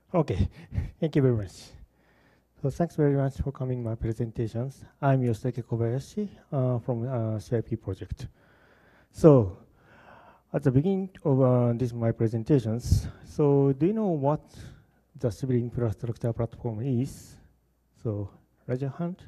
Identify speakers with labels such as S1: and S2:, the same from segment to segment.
S1: Okay, thank you very much. So thanks very much for coming my presentations. I'm Yoshitake Kobayashi from CIP project. So at the beginning of this my presentations, so do you know what the civil infrastructure platform is? So raise your hand.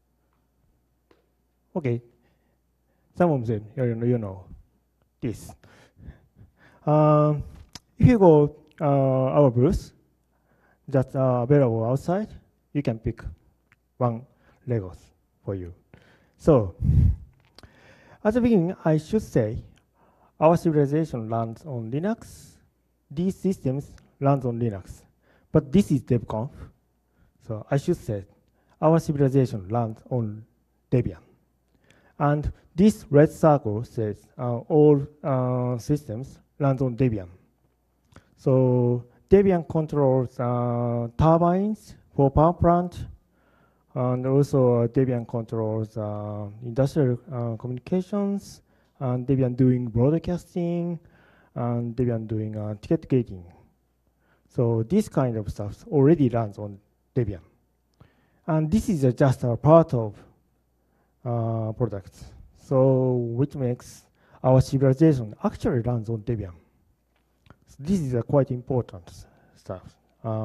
S1: Okay, some of them you know this. Um, if you go our booth that's available outside, you can pick one Legos for you. So at the beginning, I should say our civilization runs on Linux. These systems runs on Linux, but this is DevConf. So I should say our civilization runs on Debian. And this red circle says all systems runs on Debian. So Debian controls turbines for power plant, and also Debian controls industrial communications, and Debian doing broadcasting, and Debian doing ticket gating. So this kind of stuff already runs on Debian. And this is just a part of products. So which makes our civilization actually runs on Debian. So this is a quite important stuff.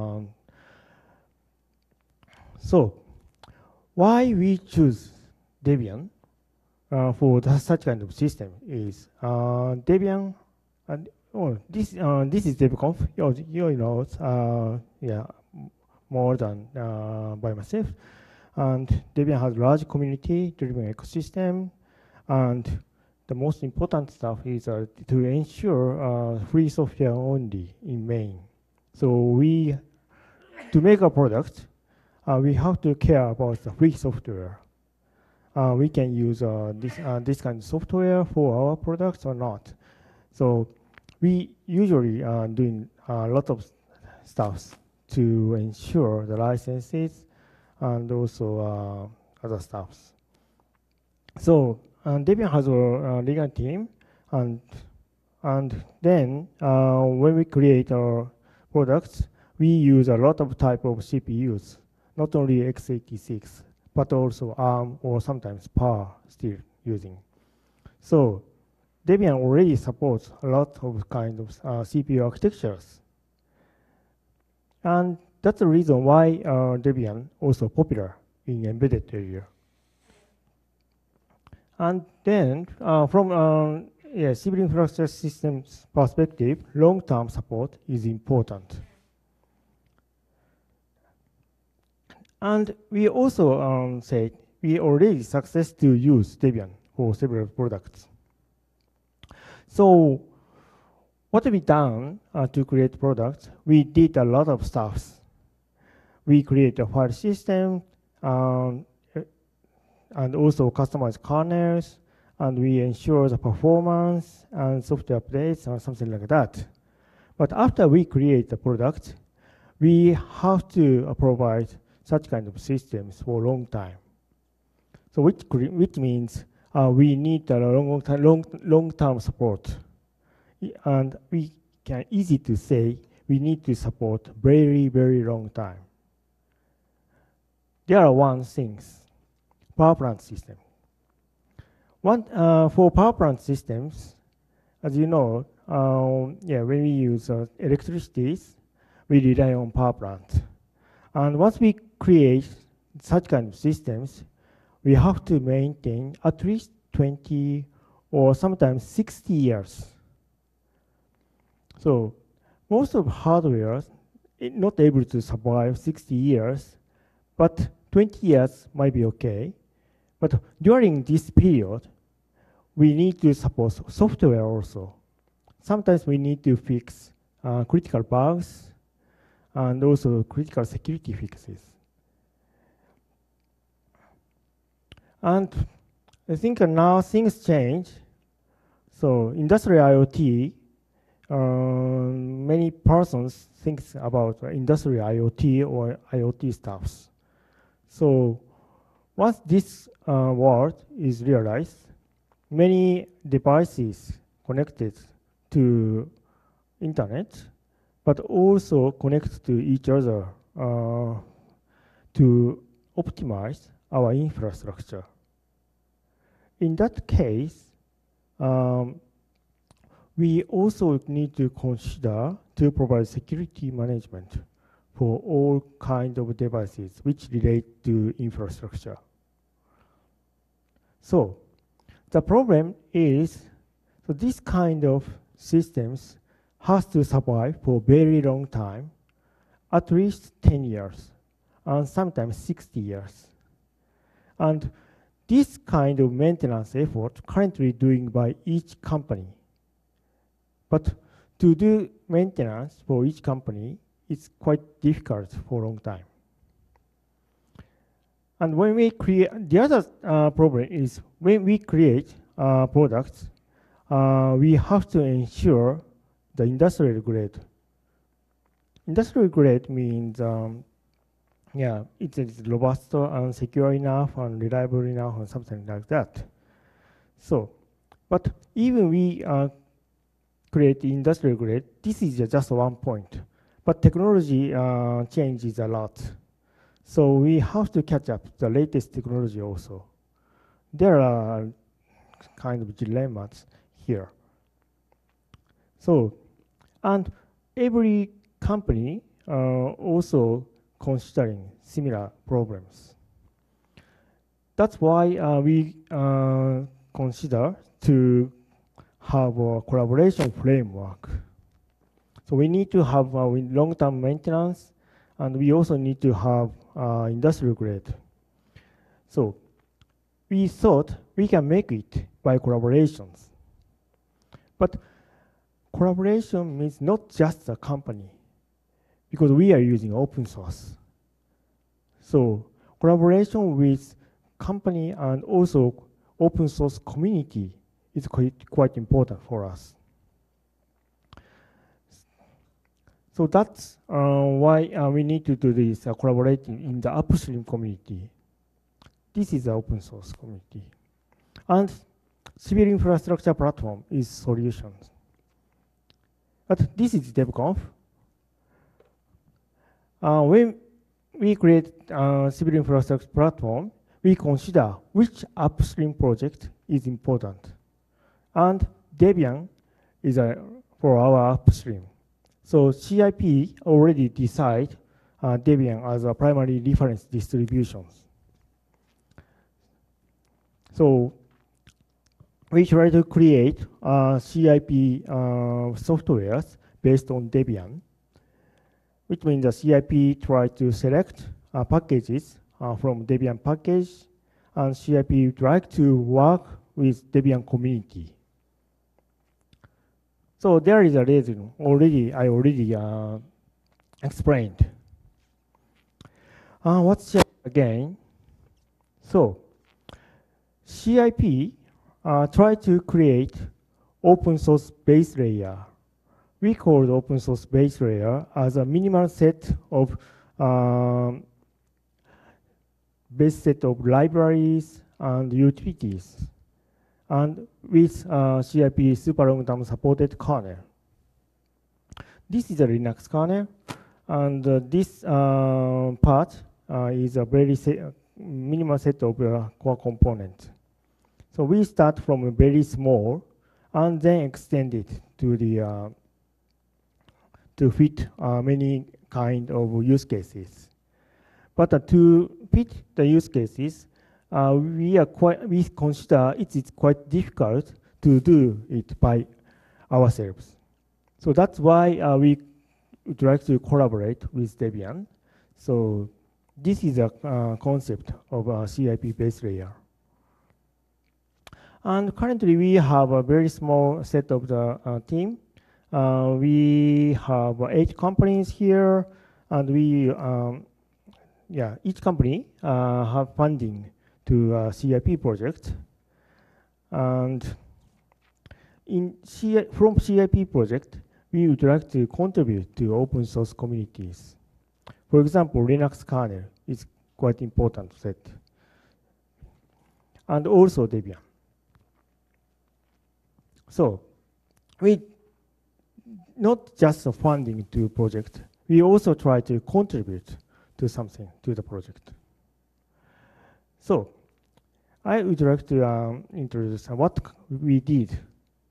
S1: So why we choose Debian for such kind of system is Debian, and this is DevConf. You know, yeah, more than by myself. And Debian has large community-driven ecosystem, and the most important stuff is to ensure free software only in main. So to make a product, we have to care about the free software. We can use this kind of software for our products or not. So we usually doing a lot of stuff to ensure the licenses and also other stuffs. So Debian has a legal team, and then when we create our products, we use a lot of type of CPUs, not only x86, but also ARM or sometimes PAR still using. So Debian already supports a lot of kind of CPU architectures. And that's the reason why Debian also popular in embedded area. And then from civil infrastructure systems perspective, long-term support is important. And we also said we already success to use Debian for several products. So what we done to create products, we did a lot of stuff. We create a file system and also customize kernels, and we ensure the performance and software updates or something like that. But after we create the product, we have to provide such kind of systems for a long time. So which means we need a long-term support. And we can easy to say we need to support very, very long time. There are one things, power plant system. For power plant systems, as you know, when we use electricity, we rely on power plant. And once we create such kind of systems, we have to maintain at least 20 or sometimes 60 years. So most of hardware is not able to survive 60 years, but 20 years might be okay. But during this period, we need to support software also. Sometimes we need to fix critical bugs and also critical security fixes. And I think now things change. So industrial IoT, many persons think about industrial IoT or IoT stuffs. So once this word is realized, many devices connected to internet, but also connect to each other to optimize our infrastructure. In that case, we also need to consider to provide security management for all kinds of devices which relate to infrastructure. So the problem is, so this kind of systems has to survive for a very long time, at least 10 years, and sometimes 60 years. And this kind of maintenance effort currently doing by each company. But to do maintenance for each company, it's quite difficult for a long time. And when we create, the other problem is when we create products, we have to ensure the industrial grade. Industrial grade means, it's robust and secure enough and reliable enough and something like that. So, but even we create industrial grade, this is just one point. But technology changes a lot. So we have to catch up the latest technology also. There are kind of dilemmas here. So, and every company also considering similar problems. That's why we consider to have a collaboration framework. So we need to have long-term maintenance, and we also need to have industrial grade. So we thought we can make it by collaborations. But collaboration means not just a company, because we are using open source. So collaboration with company and also open source community is quite important for us. So that's why we need to do this collaborating in the upstream community. This is the open source community. And civil infrastructure platform is solutions. But this is DevConf. When we create civil infrastructure platform, we consider which upstream project is important. And Debian is for our upstream. So CIP already decide Debian as a primary reference distributions. So we try to create CIP softwares based on Debian, which means the CIP try to select packages from Debian package, and CIP would like to work with Debian community. So there is a reason I already explained. What's CIP again? So CIP try to create open source base layer. We call the open source base layer as a minimal set of base set of libraries and utilities, and with CIP super long-term supported kernel. This is a Linux kernel, and this part is a very minimal set of core components. So we start from a very small and then extend it to the to fit many kind of use cases. But to fit the use cases, we consider it is quite difficult to do it by ourselves. So that's why we would like to collaborate with Debian. So this is a concept of a CIP base layer. And currently we have a very small set of the team. We have 8 companies here, and we, each company have funding to CIP project. And from CIP project, we would like to contribute to open source communities. For example, Linux kernel is quite important set. And also Debian. So we not just a funding to project. We also try to contribute to something to the project. So I would like to introduce what we did.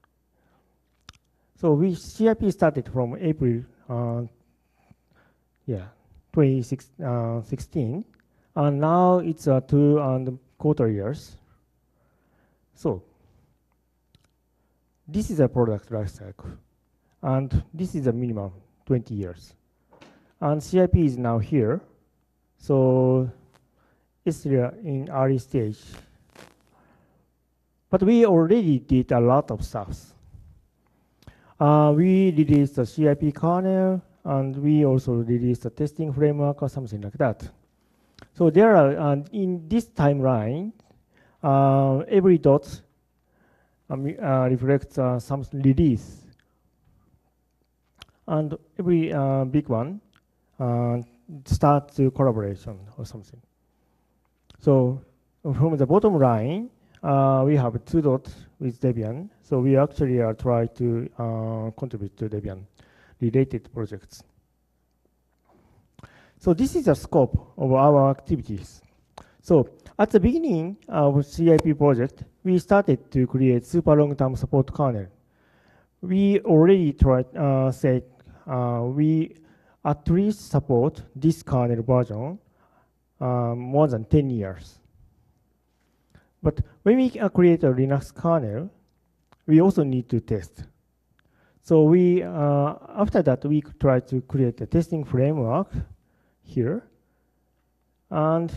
S1: So CIP started from April 2016, and now it's 2.25 years. So this is a product life cycle, and this is a minimum 20 years. And CIP is now here, so it's still in early stage. But we already did a lot of stuff. We released the CIP kernel, and we also released a testing framework or something like that. So there are, in this timeline, every dot reflects some release. And every big one starts the collaboration or something. So from the bottom line, we have 2 dots with Debian. So we actually try to contribute to Debian related projects. So this is the scope of our activities. So at the beginning of CIP project, we started to create super long-term support kernel. We already said we at least support this kernel version more than 10 years. But when we create a Linux kernel, we also need to test. So we, after that, we try to create a testing framework here, and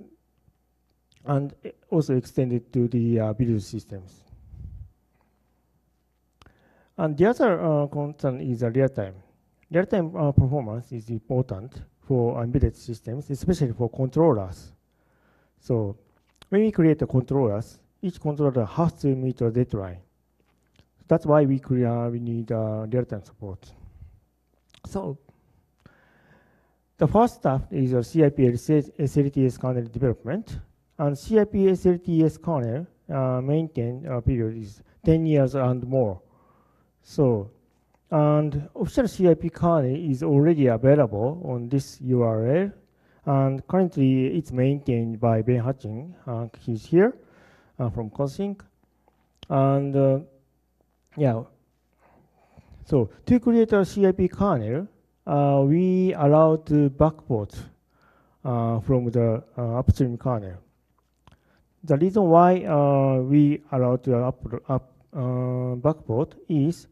S1: also extend it to the build systems. And the other concern is real-time. Real-time performance is important for embedded systems, especially for controllers. So when we create the controllers, each controller has to meet a deadline. That's why we need real-time support. So the first step is a CIP SLTS kernel development. And CIP SLTS kernel maintain period is 10 years and more. So, and official CIP kernel is already available on this URL. And currently, it's maintained by Ben Hutching. He's here from Cosync. And yeah, so to create a CIP kernel, we allow to backport from the upstream kernel. The reason why we allow to backport is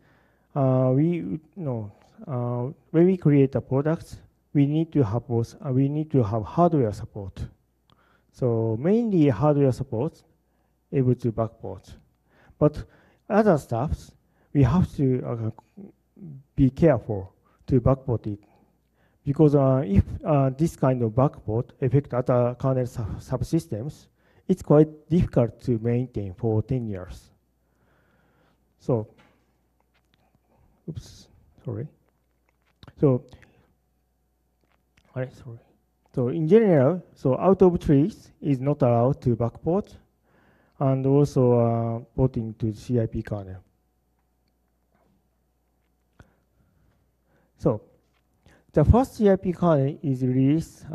S1: when we create a product, we need to have both. We need to have hardware support. So mainly hardware support, able to backport. But other stuff, we have to be careful to backport it, because if this kind of backport affect other kernel subsystems, it's quite difficult to maintain for 10 years. So, oops, sorry. So, sorry. So in general, so out of trees is not allowed to backport, and also porting to CIP kernel. So the first CIP kernel is released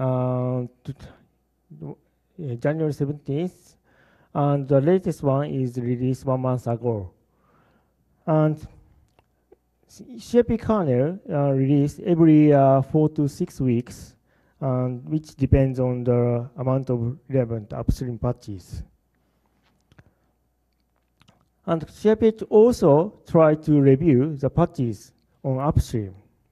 S1: January 17th, and the latest one is released 1 month ago. And CIP kernel released every 4 to 6 weeks, which depends on the amount of relevant upstream patches. And CIP also try to review the patches on upstream.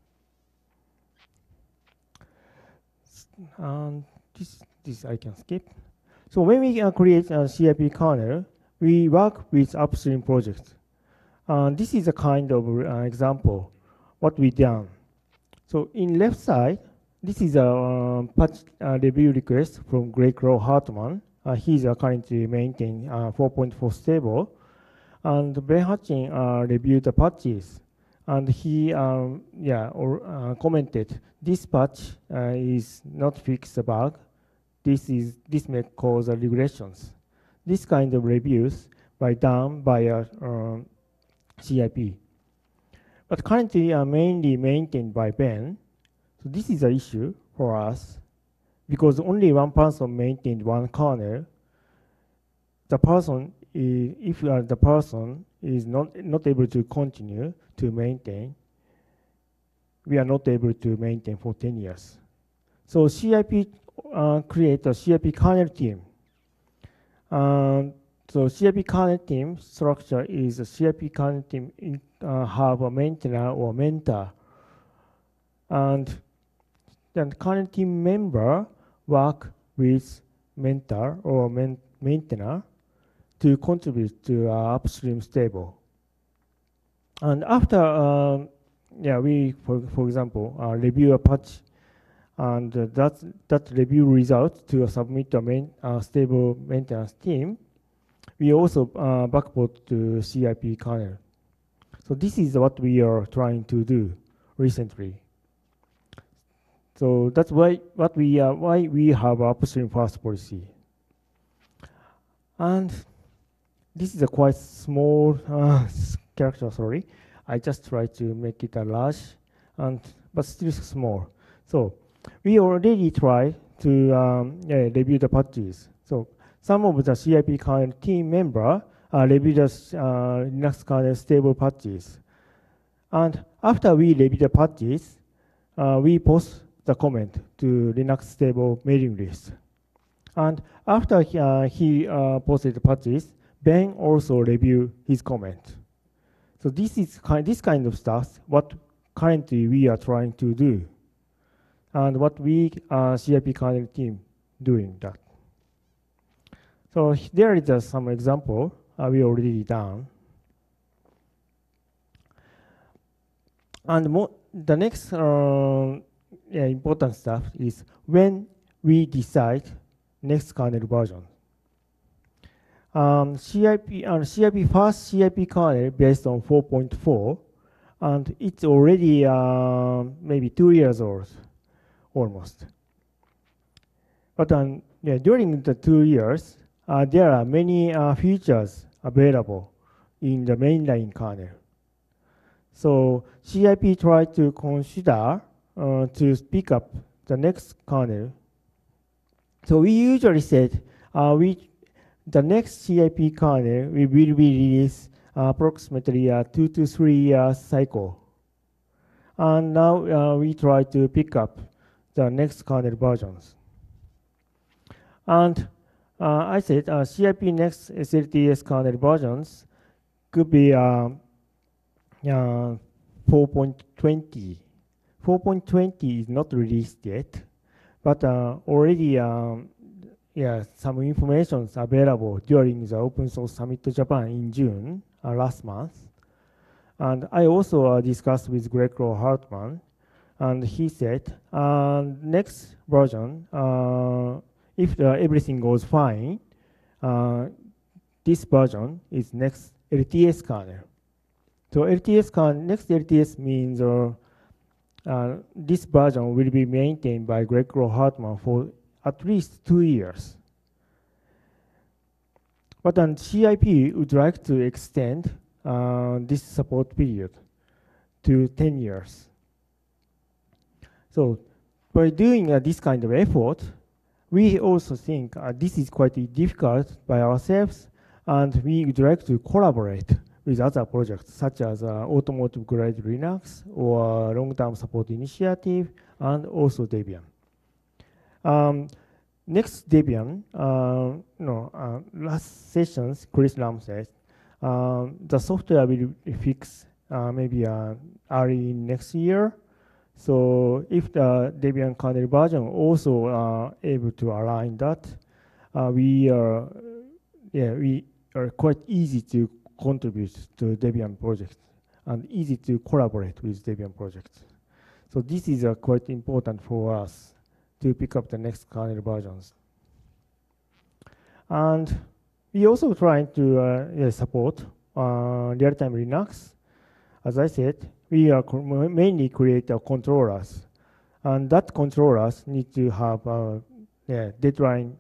S1: And this I can skip. So when we create a CIP kernel, we work with upstream projects. This is a kind of example what we done. So in left side, this is a patch review request from Greg Rowe Hartman. He's currently maintaining 4.4 stable. And Ben Hutching reviewed the patches. And he commented, this patch is not fix the bug. This may cause regressions. This kind of reviews done by CIP. but currently are mainly maintained by Ben. So this is an issue for us because only one person maintained one kernel. The person, if the person is not able to continue to maintain, we are not able to maintain for 10 years. So CIP create a CIP kernel team. So CIP kernel team structure is a CIP kernel team have a maintainer or mentor, and then kernel team member work with mentor or maintainer to contribute to upstream stable. And after, we, for example, review a patch, and that review result to submit a stable maintenance team, we also backport to CIP kernel. So this is what we are trying to do recently. So that's why we have upstream first policy. And this is a quite small character, sorry. I just try to make it a large, but still small. So we already try to review the patches. So some of the CIP kernel team member review the Linux kernel stable patches. And after we review the patches, we post the comment to Linux stable mailing list. And after he posted the patches, Ben also review his comment. So this kind of stuff, what currently we are trying to do, and what we CIP kernel team doing that. So there is some example we already done. And the next important stuff is when we decide next kernel version. CIP first CIP kernel based on 4.4, and it's already maybe 2 years old, almost. But during the 2 years, there are many features available in the mainline kernel. So CIP tried to consider to pick up the next kernel. So we usually said the next CIP kernel will be released approximately a 2 to 3 year cycle. And now we try to pick up the next kernel versions. And I said CIP next SLTS kernel versions could be 4.20. 4.20 is not released yet, but already some information is available during the Open Source Summit Japan in June last month. And I also discussed with Gregor Hartman, and he said next version, if everything goes fine, this version is next LTS kernel. So next LTS means this version will be maintained by Gregor Hartman for at least 2 years. But CIP would like to extend this support period to 10 years. So by doing this kind of effort, we also think this is quite difficult by ourselves, and we would like to collaborate with other projects such as Automotive Grade Linux or Long-Term Support Initiative, and also Debian. Next Debian, last sessions, Chris Lam said, the software will be fixed maybe early next year. So if the Debian kernel version also able to align that, we are quite easy to contribute to Debian project and easy to collaborate with Debian projects. So this is quite important for us to pick up the next kernel versions. And we also trying to support real-time Linux. As I said, we are mainly create controllers, and that controllers need to have deadline,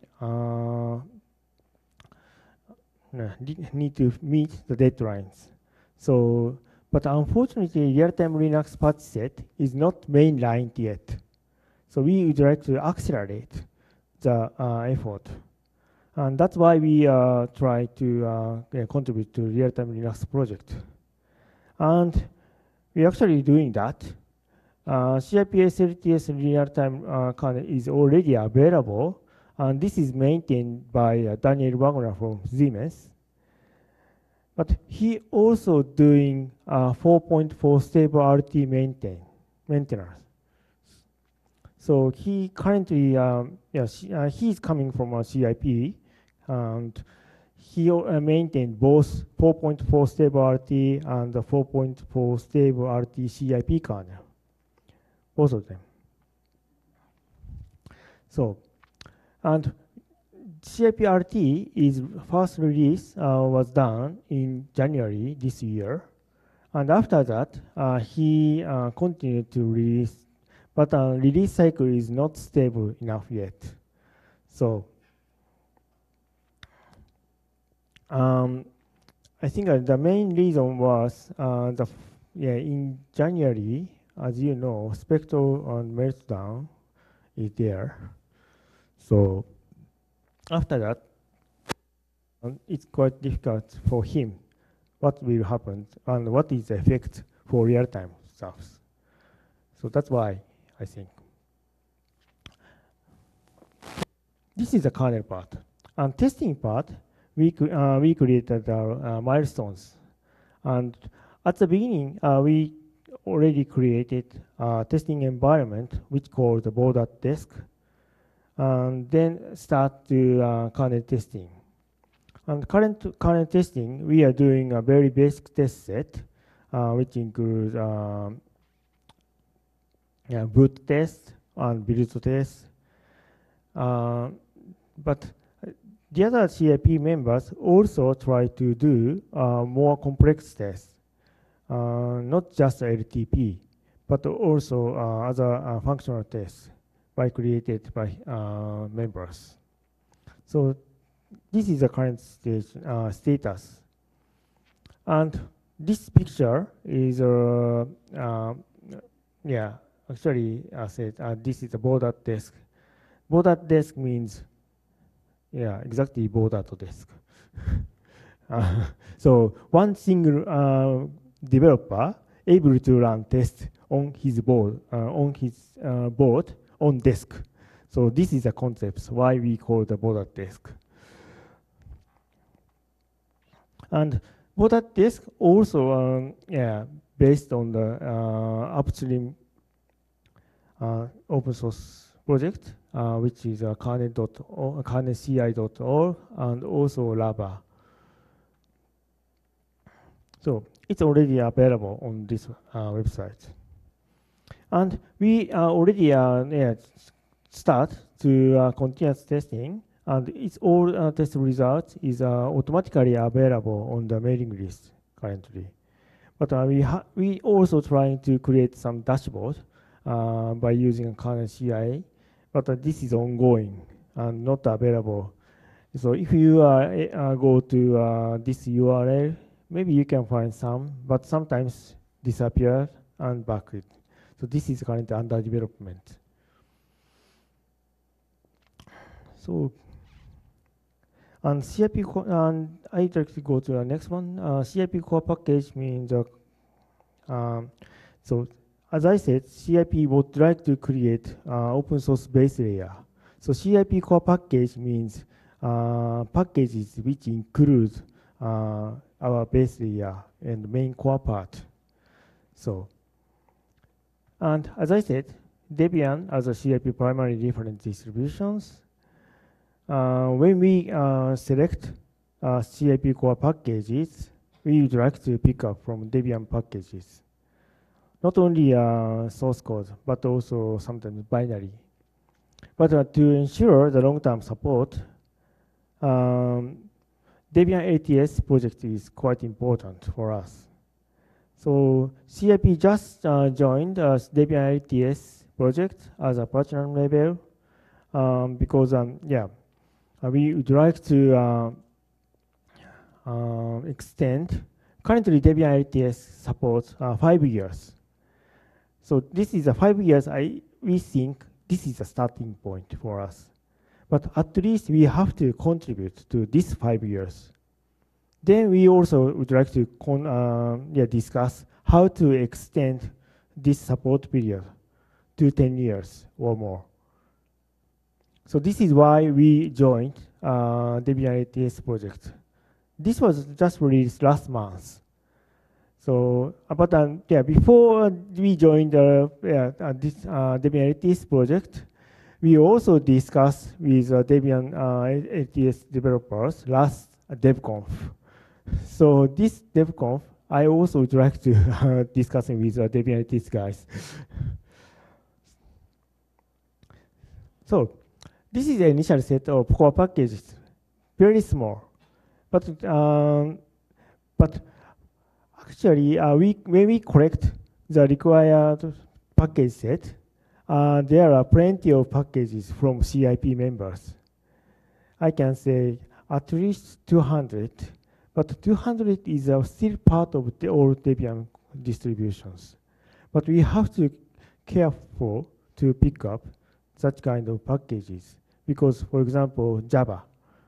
S1: need to meet the deadlines. So But unfortunately, real-time Linux patch set is not mainlined yet. So we would like to accelerate the effort. And that's why we try to contribute to real-time Linux project. And we're actually doing that. CIP SLTS real-time kernel is already available, and this is maintained by Daniel Wagner from Siemens. But he also doing 4.4 stable RT maintenance. So he currently, he's coming from a CIP, and he maintained both 4.4 stable RT and the 4.4 stable RT CIP kernel, both of them. So, and CIP RT is first release was done in January this year, and after that he continued to release, but release cycle is not stable enough yet. So I think the main reason was in January, as you know, Spectre and Meltdown is there. So after that, it's quite difficult for him what will happen and what is the effect for real-time stuff. So that's why I think. This is the kernel part. And testing part, we created our milestones. And at the beginning, we already created a testing environment which called the board desk, and then start to kernel testing. And current kernel testing, we are doing a very basic test set, which includes boot test and build test. But the other CIP members also try to do more complex tests, not just LTP, but also other functional tests created by members. So this is the current stage, status. And this picture is, actually I said this is a board desk. Board desk means, exactly board desk. So one single developer able to run tests on his board, on desk. So this is a concept why we call the board desk. And board desk also based on the upstream open source project, which is kernelci.org and also Lava. So it's already available on this website. And we already start to continuous testing, and it's all test results is automatically available on the mailing list currently. But we also trying to create some dashboard by using kernel CI, but this is ongoing and not available. So if you go to this URL, maybe you can find some, but sometimes disappear and back it. So this is currently under development. So, and CIP, and I'd like to go to the next one. CIP core package means, so as I said, CIP would like to create open source base layer. So CIP core package means packages which include our base layer and main core part. So, and as I said, Debian as a CIP primary reference distributions. When we select CIP core packages, we would like to pick up from Debian packages. Not only source code, but also sometimes binary. But to ensure the long-term support, Debian LTS project is quite important for us. So CIP just joined Debian LTS project as a platinum level because we would like to extend currently Debian LTS supports 5 years. So this is a 5 years. We think this is a starting point for us. But at least we have to contribute to this 5 years. Then we also would like to discuss how to extend this support period to 10 years or more. So this is why we joined Debian LTS project. This was just released last month. So, before we joined this Debian LTS project, we also discussed with Debian LTS developers last DevConf. So this DevConf, I also would like to discuss with Debian LTS guys. So this is the initial set of core packages, very small, but actually, when we collect the required package set, there are plenty of packages from CIP members. I can say at least 200, but 200 is still part of the old Debian distributions. But we have to be careful to pick up such kind of packages because, for example, Java.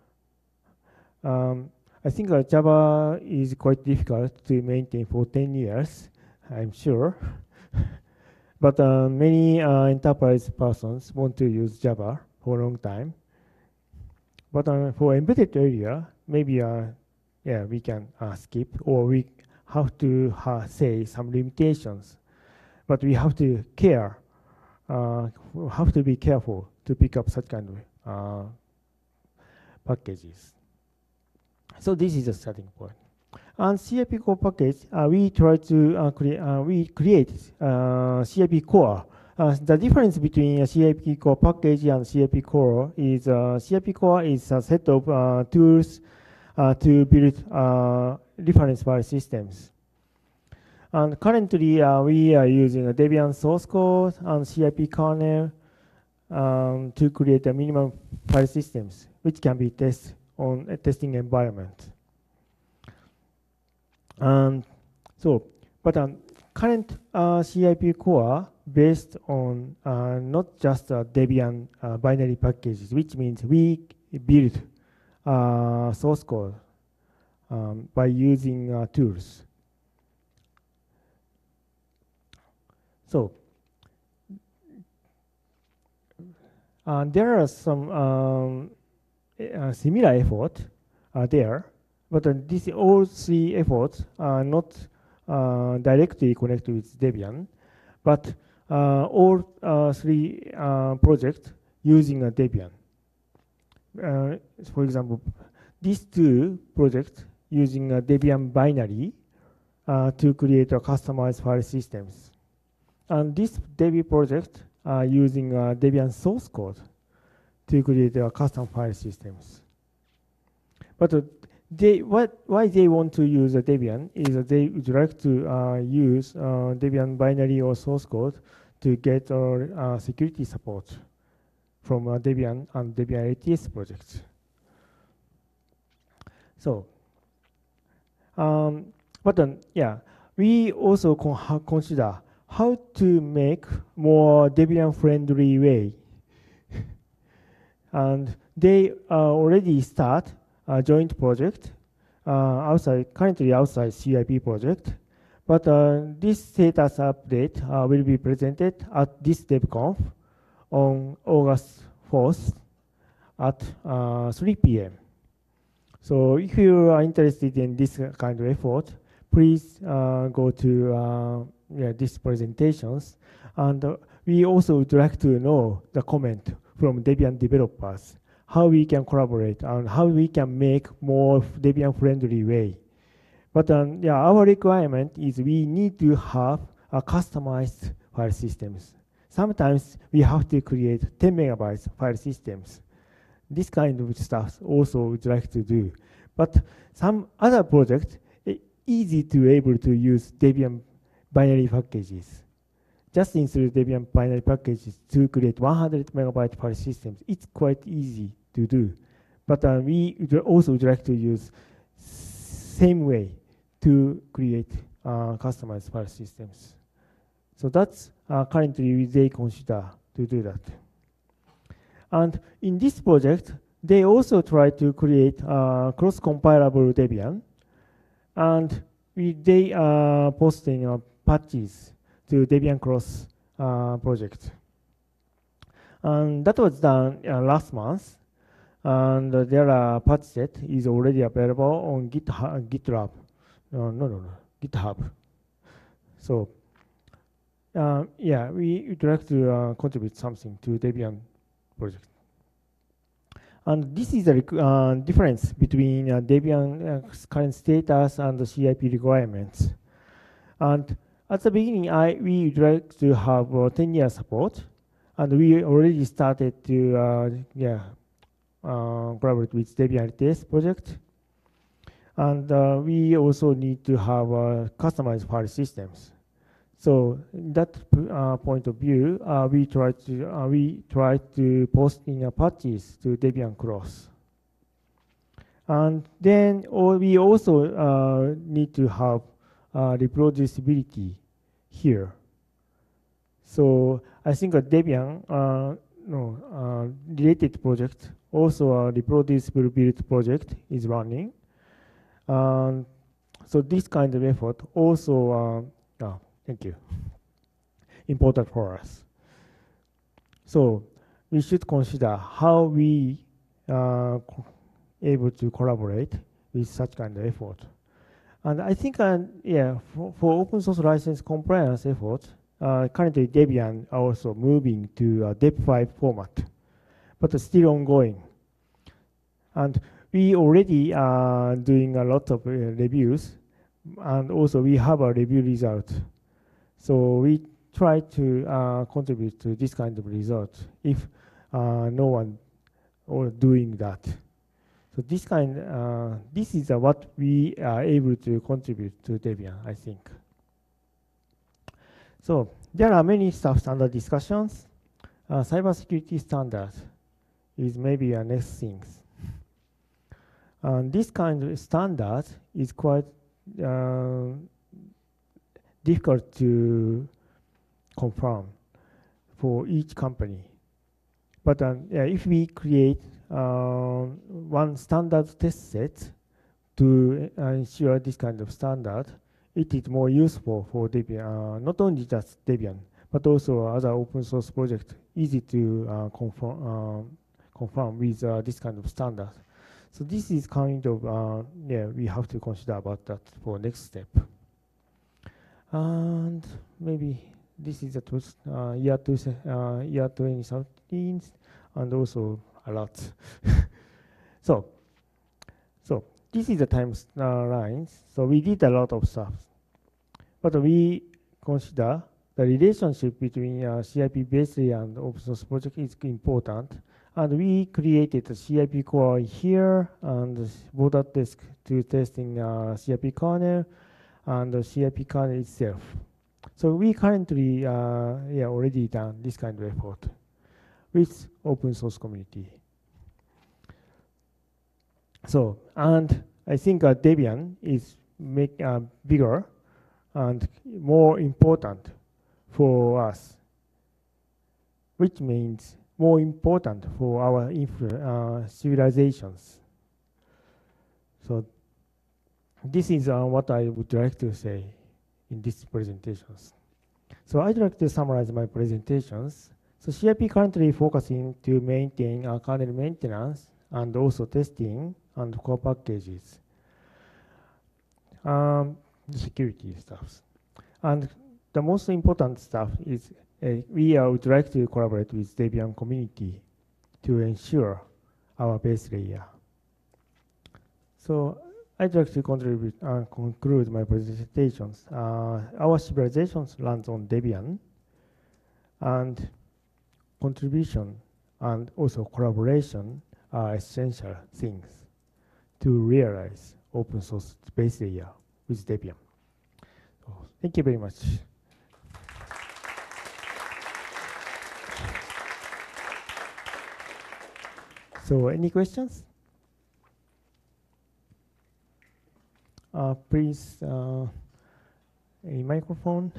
S1: I think Java is quite difficult to maintain for 10 years, I'm sure. But many enterprise persons want to use Java for a long time. But for embedded area, maybe we can skip, or we have to say some limitations. But we have to be careful to pick up such kind of packages. So this is a starting point. And CIP core package, we try to create CIP core. The difference between a CIP core package and CIP core is CIP core is a set of tools to build reference file systems. And currently, we are using a Debian source code and CIP kernel to create a minimum file systems, which can be tested on a testing environment. But current CIP core based on not just Debian binary packages, which means we build source code by using tools. So there are some similar efforts there, but all three efforts are not directly connected with Debian, but all three projects using a Debian. For example, these two projects using a Debian binary to create a customized file systems. And this Debian project using Debian source code to create custom file systems. But why they want to use Debian is they would like to use Debian binary or source code to get security support from Debian and Debian LTS projects. So, we also consider how to make more Debian-friendly way. And they already start a joint project currently outside CIP project. But this status update will be presented at this DevConf on August 4th at 3 p.m. So if you are interested in this kind of effort, please go to these presentations. And we also would like to know the comment from Debian developers, how we can collaborate and how we can make more Debian-friendly way. But our requirement is we need to have a customized file systems. Sometimes we have to create 10 megabytes file systems. This kind of stuff also would like to do. But some other projects, easy to able to use Debian binary packages. Just install Debian binary packages to create 100 megabyte file systems. It's quite easy to do. But we also would like to use same way to create customized file systems. So that's currently they consider to do that. And in this project, they also try to create cross-compilable Debian, and they are posting patches to Debian Cross project. And that was done last month, and their patch set is already available on GitLab. GitHub. So yeah, we would like to contribute something to Debian project. And this is the difference between Debian's current status and the CIP requirements. And at the beginning, we would like to have 10-year support, and we already started to collaborate with Debian LTS project. And we also need to have customized file systems. So in that point of view, we try to post in patches to Debian Cross. And then we also need to have reproducibility here. So I think a Debian related project, also a reproducible build project is running. So this kind of effort also, thank you, important for us. So we should consider how we able to collaborate with such kind of effort. And I think, for open source license compliance efforts, currently Debian also moving to a Deb5 format, but still ongoing. And we already are doing a lot of reviews, and also we have a review result. So we try to contribute to this kind of result if no one or doing that. So this is what we are able to contribute to Debian, I think. So there are many stuff under discussions. Cybersecurity standards is maybe a next thing. This kind of standard is quite difficult to confirm for each company. But if we create one standard test set to ensure this kind of standard, it is more useful for Debian, not only just Debian, but also other open source projects, easy to confirm with this kind of standard. So this is kind of, we have to consider about that for next step. And maybe this is the year 2017, and also a lot. So this is the timeline. So we did a lot of stuff, but we consider the relationship between CIP-based and open source project is important. And we created a CIP core here and border desk to testing CIP kernel and the CIP kernel itself. So we currently already done this kind of effort with open source community. So, and I think Debian is bigger and more important for us, which means more important for our civilizations. So this is what I would like to say in these presentations. So I'd like to summarize my presentations. So CIP currently focusing to maintain kernel maintenance and also testing and core packages, the security stuff. And the most important stuff is we would like to collaborate with Debian community to ensure our base layer. So I'd like to conclude my presentations. Our civilizations runs on Debian, and contribution and also collaboration are essential things to realize open source base layer with Debian. So, thank you very much. So any questions? Please, a microphone.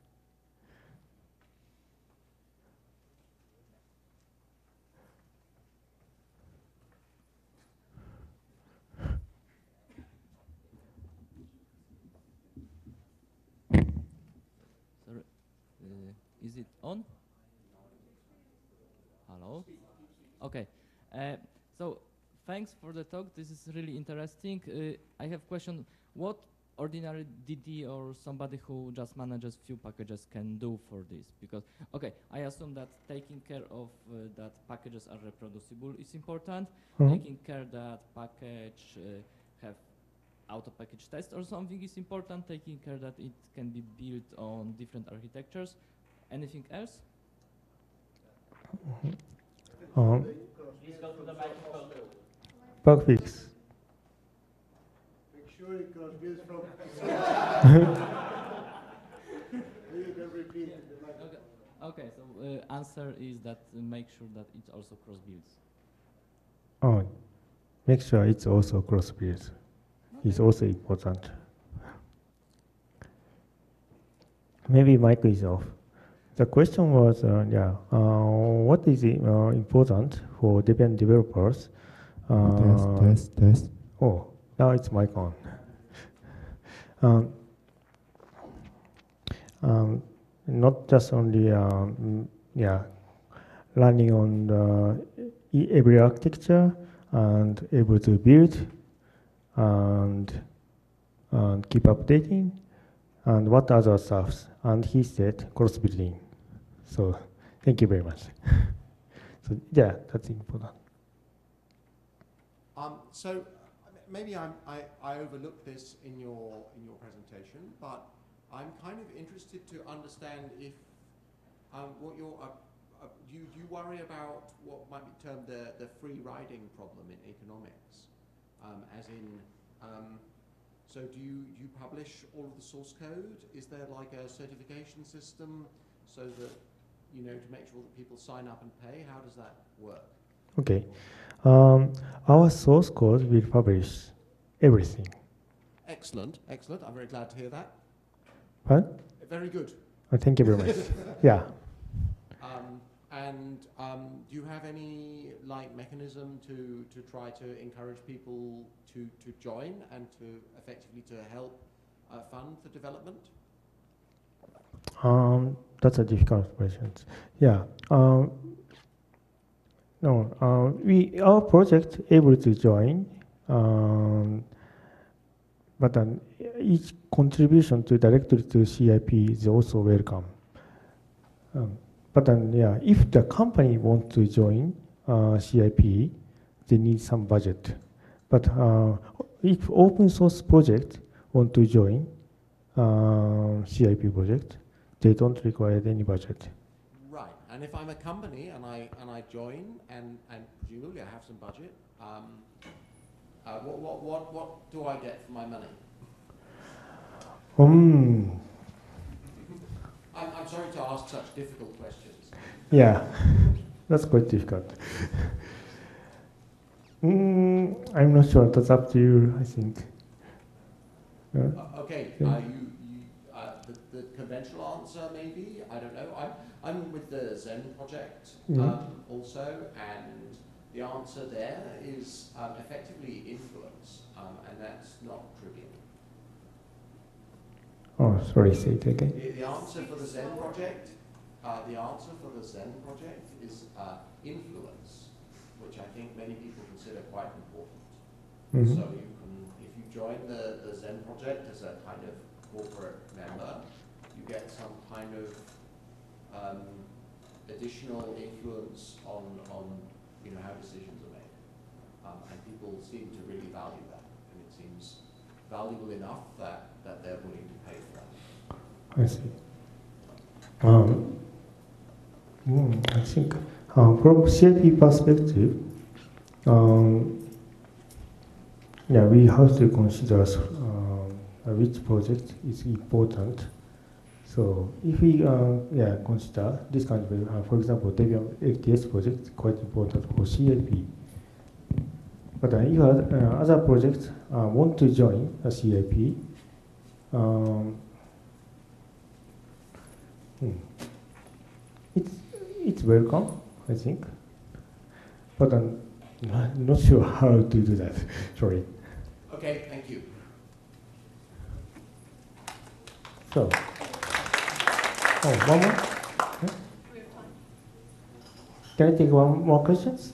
S2: Sorry, is it on? Hello? Okay. So thanks for the talk. This is really interesting. I have question. What ordinary DD or somebody who just manages few packages can do for this? Because, okay, I assume that taking care of that packages are reproducible is important. Taking care that package have auto package test or something is important. Taking care that it can be built on different architectures. Anything else?
S1: Please go to the microphone. Bug fix.
S3: Make sure it goes with from. You can repeat it.
S2: Okay, so answer is that make sure that it also cross builds.
S1: Oh, make sure it's also cross builds. Okay. It's also important. Maybe mic is off. The question was, what is important for Debian developers?
S4: Test.
S1: Oh, now it's mic on. Not just only, running on every architecture and able to build and keep updating, and what other stuffs. And he said cross-building. So thank you very much. So yeah, that's important.
S3: So maybe I overlooked this in your presentation, but I'm kind of interested to understand if what your do you worry about what might be termed the free riding problem in economics, as in. So do you publish all of the source code? Is there like a certification system so that, to make sure that people sign up and pay? How does that work?
S1: Okay. Our source code will publish everything.
S3: Excellent. I'm very glad to hear that.
S1: Huh?
S3: Very good.
S1: Thank you very much. Yeah.
S3: And do you have any mechanism to try to encourage people to join and to effectively to help fund the development?
S1: That's a difficult question. Yeah. No. Our project able to join, but each contribution directly to CIP is also welcome. But if the company wants to join CIP, they need some budget. But if open source project want to join CIP project, they don't require any budget.
S3: Right. And if I'm a company and I join and presumably I have some budget, what do I get for my money? I'm sorry to ask such difficult questions.
S1: Yeah, that's quite difficult. I'm not sure. That's up to you, I think.
S3: Okay. The conventional answer, maybe. I don't know. I'm with the Zen project also, and the answer there is effectively influence, and that's not trivial.
S1: Oh, sorry, say it again.
S3: The answer for the Zen project, is influence, which I think many people consider quite important.
S1: Mm-hmm.
S3: So if you join the Zen project as a kind of corporate member, you get some kind of additional influence on how decisions are made, and people seem to really value that, and it seems valuable enough that they're willing to pay for that.
S1: I see. I think from CIP perspective, we have to consider which project is important. So if we consider this kind of, for example, Debian LTS project is quite important for CIP. But if other projects want to join a CIP, it's welcome, I think. But I'm not sure how to do that. Sorry.
S3: Okay, thank you.
S1: So, one more? Yeah? Can I take one more questions?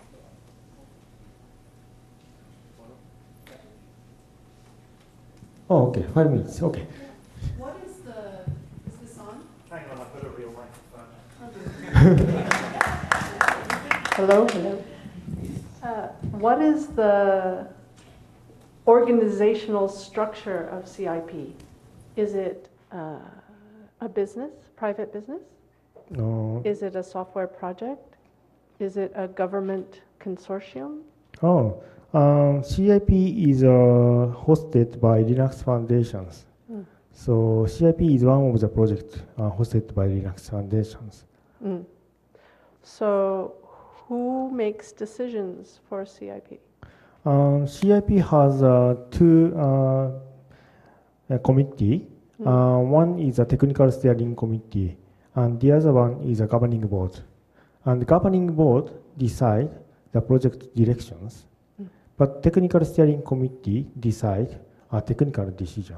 S1: Oh, okay, 5 minutes, okay.
S4: What is this on?
S5: Hang on, I've got a real microphone.
S4: Hello, hello. What is the organizational structure of CIP? Is it a business, private business?
S1: No.
S4: Is it a software project? Is it a government consortium?
S1: Oh, CIP is hosted by Linux Foundations.
S4: Mm.
S1: So CIP is one of the projects hosted by Linux Foundations.
S4: Mm. So who makes decisions for CIP?
S1: CIP has two committee. One is a technical steering committee, and the other one is a governing board. And the governing board decide the project directions, but technical steering committee decide a technical decision.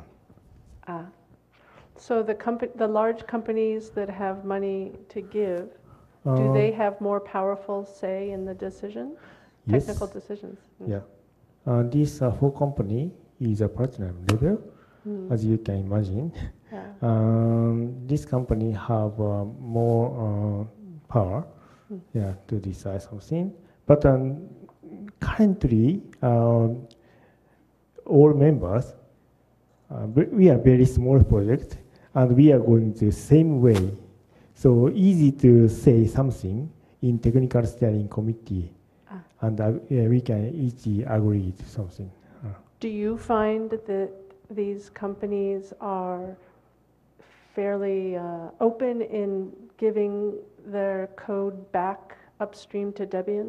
S4: So the large companies that have money to give, do they have more powerful say in the decision?
S1: Yes.
S4: Technical decisions? Mm.
S1: Yeah. This whole company is a platinum level, as you can imagine.
S4: Yeah.
S1: This company have more power to decide something. But currently, all members, we are very small project, and we are going the same way. So easy to say something in technical steering committee, and we can easily agree to something.
S4: Do you find that these companies are fairly open in giving their code back upstream to Debian?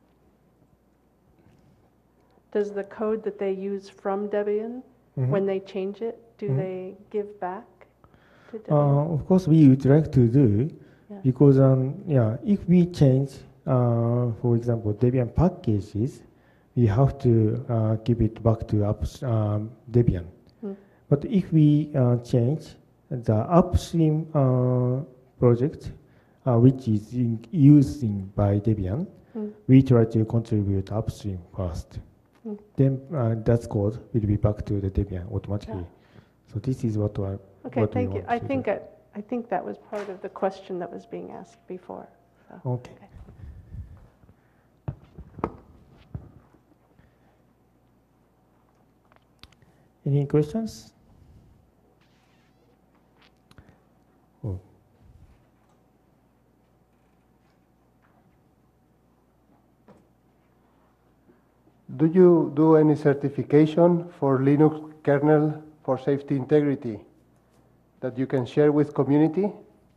S4: Does the code that they use from Debian, when they change it, do they give back to Debian?
S1: Of course, we would like to do, because if we change, for example, Debian packages, we have to give it back to Debian. But if we change the upstream project, which is using by Debian, we try to contribute upstream first. Then that code will be back to the Debian automatically. So this is what
S4: Thank you. I think that was part of the question that was being asked before. So.
S1: Okay. Any questions? Oh.
S6: Do you do any certification for Linux kernel for safety integrity that you can share with community?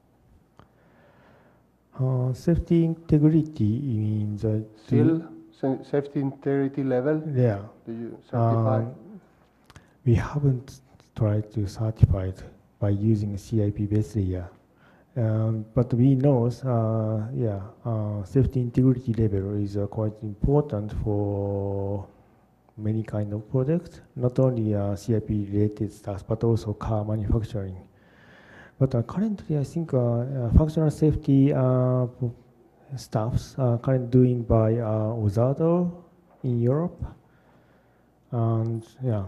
S1: Safety integrity means
S6: Still safety integrity level?
S1: Yeah.
S6: Do you certify?
S1: We haven't tried to certify it by using CIP base layer. But we know, safety integrity level is quite important for many kind of products, not only CIP related stuff, but also car manufacturing. But currently, I think functional safety stuffs are currently doing by Ozado in Europe, and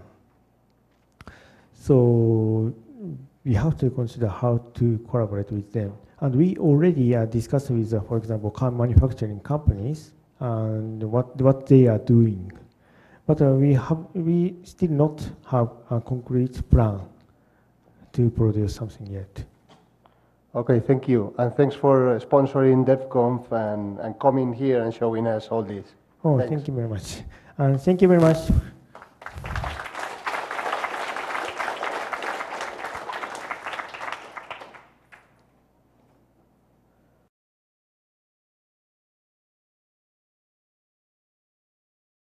S1: so we have to consider how to collaborate with them. And we already discussed with, for example, car manufacturing companies and what they are doing. But we still not have a concrete plan to produce something yet.
S6: Okay, thank you. And thanks for sponsoring DevConf and coming here and showing us all this.
S1: Oh,
S6: Thanks.
S1: thank you very much. And thank you very much